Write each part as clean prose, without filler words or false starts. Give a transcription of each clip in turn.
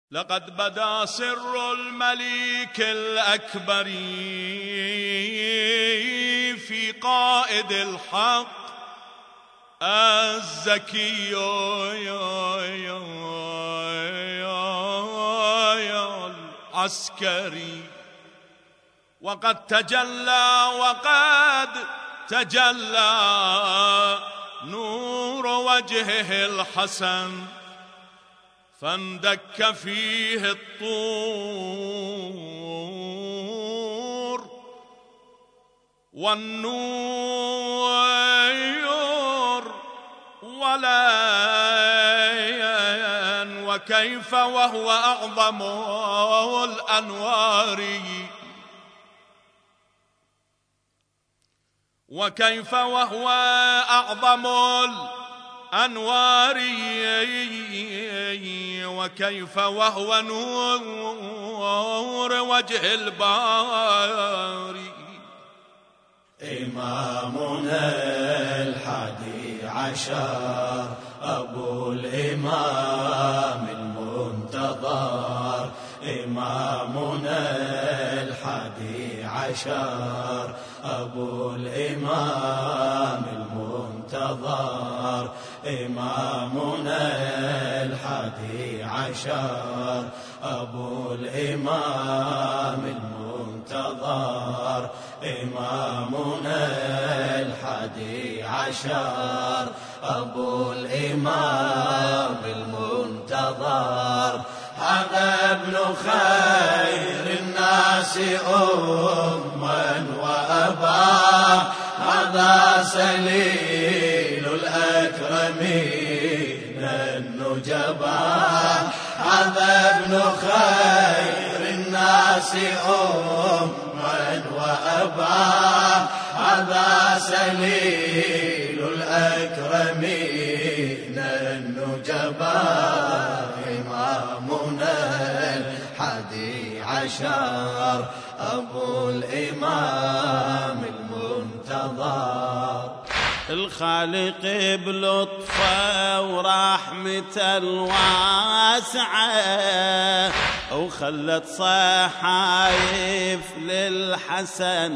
لقد بدا سر المليك الأكبر في قائد الحق الزكي العسكري، وقد تجلى نور وجهه الحسن، فاندك فيه الطور والنور ولين، وكيف وهو أعظم الأنوار، وكيف وهو أعظم الأنوار، وكيف وهو نور وجه الباري. إمامنا الحادي عشر أبو الإمام المنتظر، إمامنا الحادي عشر أبو الإمام المنتظر، إمامنا الحادي عشر أبو الإمام المنتظر، إمامنا الحادي عشر أبو الإمام المنتظر. هذا ابن خير الناس أما وأبا، هذا سليل الأكرمين النجبا، هذا ابن خير الناس أما وأبا، هذا سليل الأكرمين النجبا، إمامنا الحادي عشر أبو الإمام المنتظر. الخالق بلطفه ورحمته الواسعة وخلت صحايف للحسن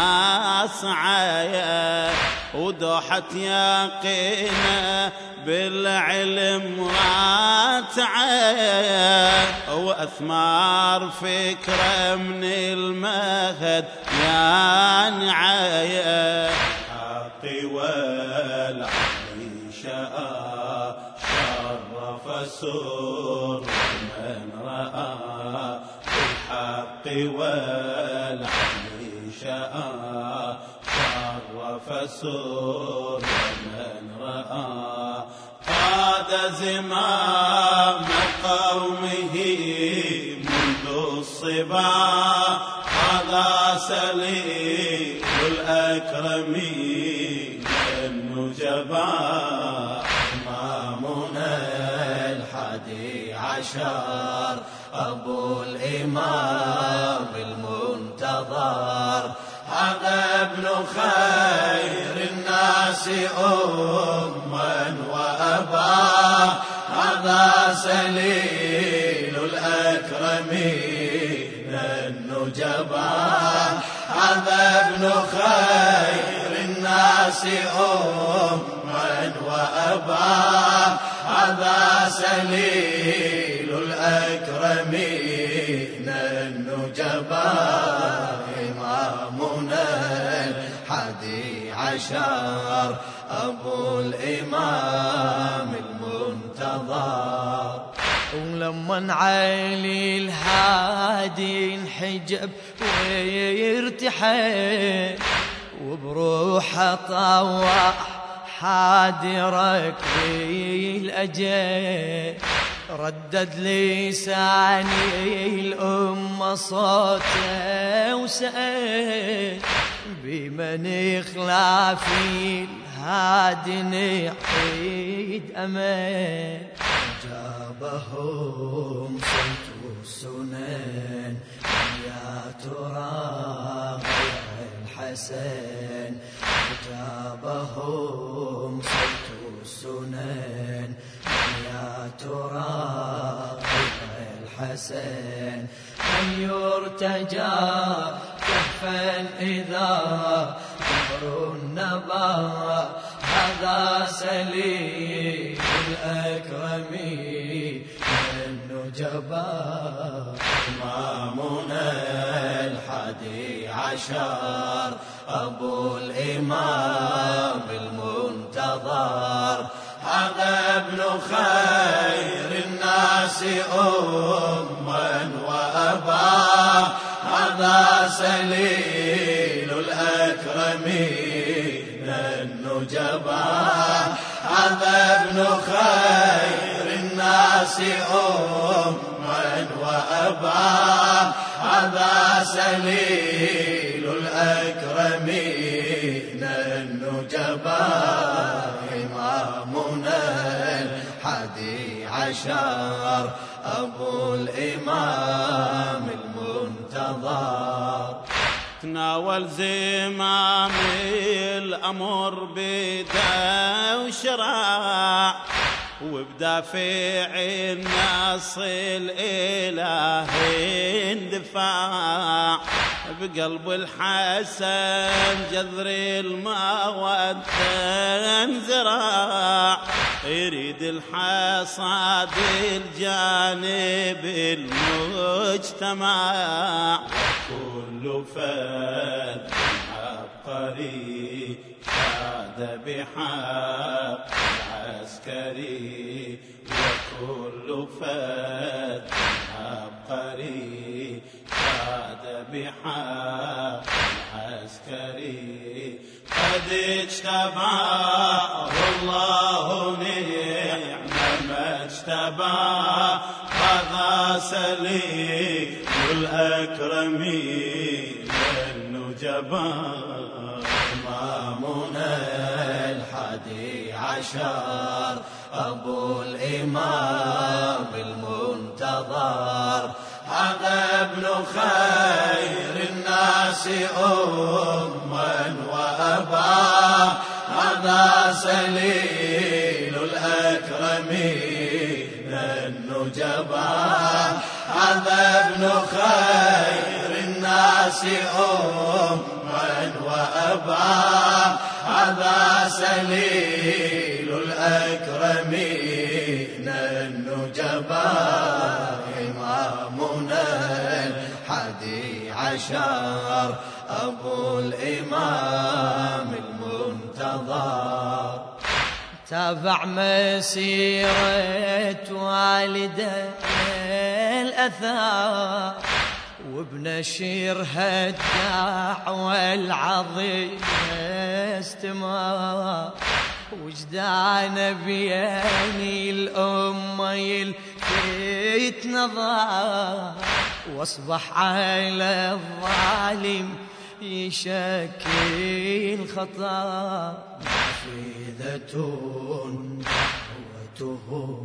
ناصعة، ودوحت يقينه بالعلم راتعة، وأثمار فكرة من المهد يانعية. الحق والعدل شاء شرف سر من رأى، الحق والعدل شاء شرف سر من رأى، قاد زمام قومه منذ الصبا، هذا سليم الأكرمين النجبا، إمامنا الحادي عشر أبو الإمام المنتظر. هذا ابن خير الناس أما وأبا، هذا سليل الأكرمين النجبا، هذا ابن خير الناس أما وأبا، هذا سليل الأكرمين النجبا، إمامنا الحادي عشر أبو الإمام المنتظر. ولما علي الهادي انحجب ويرتحل، وبروحه طوح حادرك بالأجل، ردد لساني الأمة صوته وسأل، بمن إخلافي الهادي نحيد أمل، جابهم صوت السنن يا ترى الحسن، جابهم صوت السنن يا ترى الحسن من يرتجى كفا إذا دهر النبا هذا سليم الأكرم النجبا إمامنا الحادي عشر أبو الإمام المنتظر هذا ابن خير الناس أما وأبا هذا سليل الأكرمين النجبا هذا ابن خير الناس أما وأبا هذا سليل الأكرمين النجبا إمامنا الحادي عشر أبو الإمام المنتظر تناول زمام الأمر بدا وشراع وبدافع النص الإلهي اندفاع بقلب الحسن جذر المودة انزراع يريد الحصاد الجانب المجتمع كل فد عبقري فاد بحق عسكري وكل فد عبقري فاد بحق عسكري قد اجتباه الله نعم ما اجتباه هذا سليم الأكرمين النجبا إمامنا الحادي عشر أبو الإمام المنتظر هذا ابن خير الناس أما وأبا هذا سليل الأكرمين النجبا هذا ابن خير الناس أما وأبا هذا سليل الأكرمين النجبا إمامنا الحادي عشر أبو الإمام المنتظر تابع مسيرة والده الأثار وبنشيرها الدعوة العظيمة استمار وجدان بياني الأمة يلفت نظر واصبح على الظالم يشكل خطر نافذة دعوته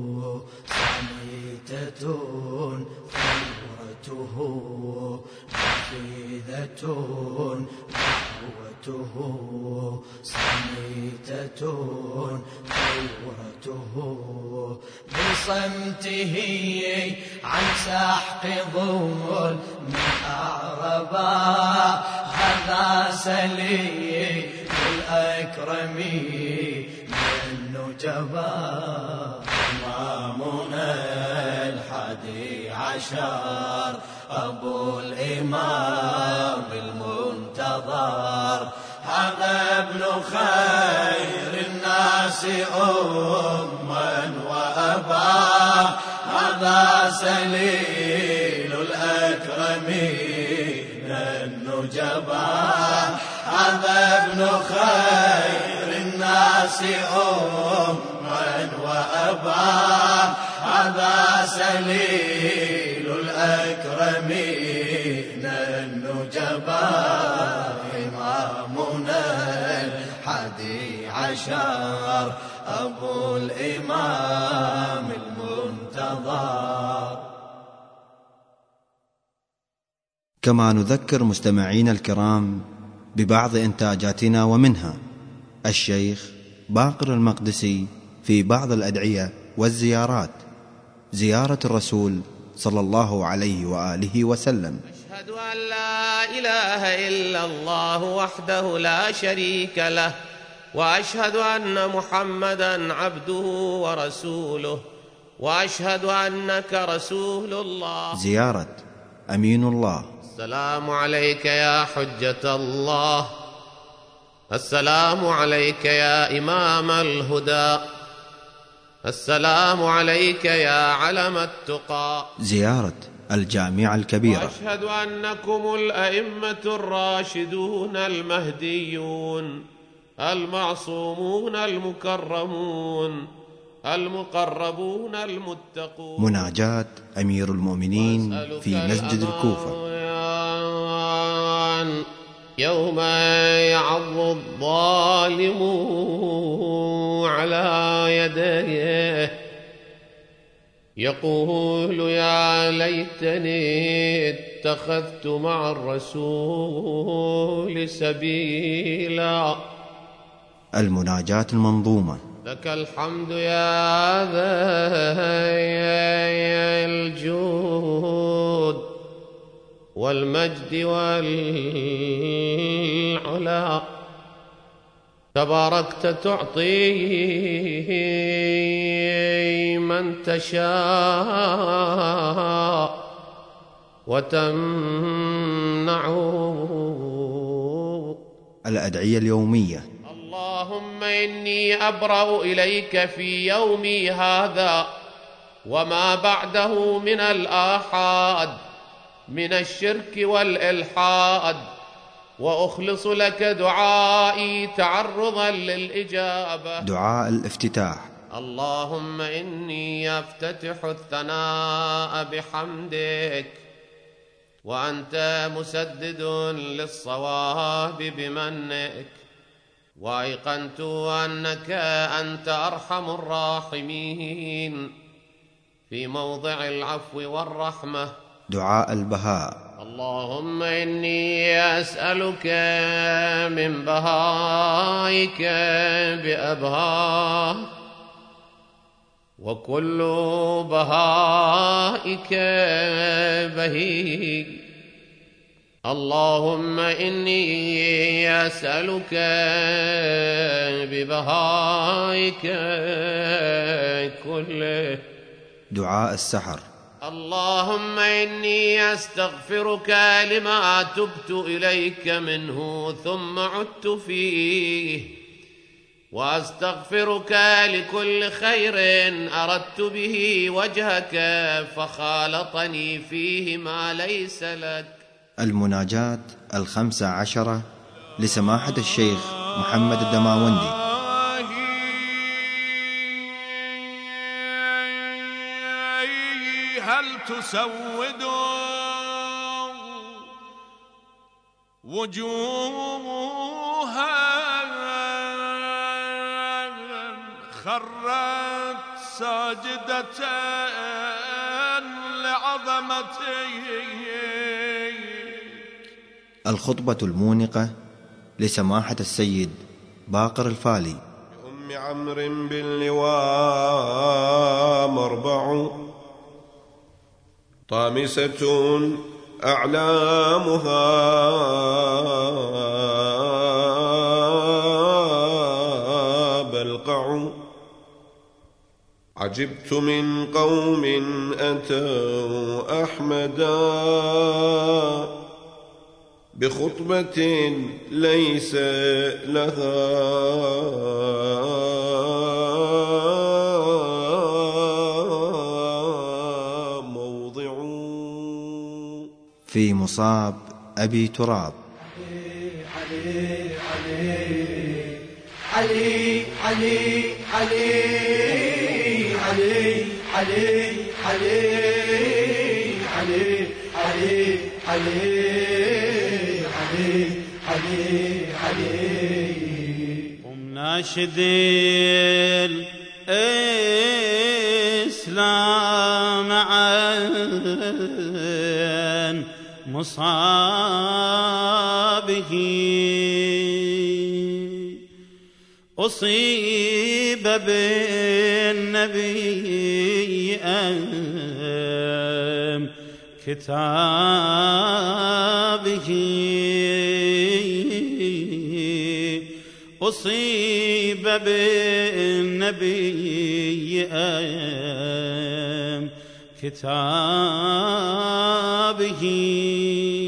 صميتة ثورته نافذة دعوته صميتة ثورته بصمته عن سحق ظلم أعربا هذا سليم الأكرمين النجبا إمامنا الحادي عشر أبو الإمام المنتظر هذا ابن خير الناس أما وأبا هذا سليل الأكرمين النجبا هذا ابن خير الناس أما وأبا هذا سليل الأكرمين النجبا إمامنا الحادي عشر أبو الإمام المنتظر. كما نذكر مستمعين الكرام ببعض إنتاجاتنا ومنها الشيخ باقر المقدسي في بعض الأدعية والزيارات: زيارة الرسول صلى الله عليه وآله وسلم. أشهد أن لا إله إلا الله وحده لا شريك له، وأشهد أن محمدًا عبده ورسوله، وأشهد أنك رسول الله. زيارة أمين الله. السلام عليك يا حجة الله، السلام عليك يا إمام الهدى، السلام عليك يا علم التقى. زيارة الجامع الكبيرة. وأشهد أنكم الأئمة الراشدون المهديون المعصومون المكرمون المقربون المتقون. مناجاة أمير المؤمنين في مسجد الكوفة. يوم يعض الظالم على يديه يقول يا ليتني اتخذت مع الرسول سبيلا. المناجاة المنظومة. لك الحمد يا ذا الجود والمجد والعلا، تباركت تعطي من تشاء وتمنع. الأدعية اليومية. اللهم إني أبرأ إليك في يومي هذا وما بعده من الآحاد من الشرك والإلحاد، وأخلص لك دعائي تعرضا للإجابة. دعاء الافتتاح. اللهم إني أفتتح الثناء بحمدك وأنت مسدد للصواب بمنك، وأيقنت أنك أنت أرحم الراحمين في موضع العفو والرحمة. دعاء البهاء. اللهم إني أسألك من بهائك بأبهاه، وكل بهائك بهي. اللهم إني أسألك ببهائك كله. دعاء السحر. اللهم إني أستغفرك لما تبت إليك منه ثم عدت فيه، وأستغفرك لكل خير أردت به وجهك فخالطني فيه ما ليس لك. المناجاة 15 لسماحة الشيخ محمد الدماوندي. هل تسود وجوها خرت ساجدة لعظمتك. الخطبة المونقة لسماحة السيد باقر الفالي. أم عمرو باللواء مربع طامسة أعلامها بلقع. عجبت من قوم أتوا أحمدا بخطبة ليس لها موضع. في مصاب أبي تراب. علي علي علي علي علي علي علي علي علي علي علي علي. ومناشد الإسلام عن مصابه أصيب بالنبي كتابه أصيب بالنبي كتابه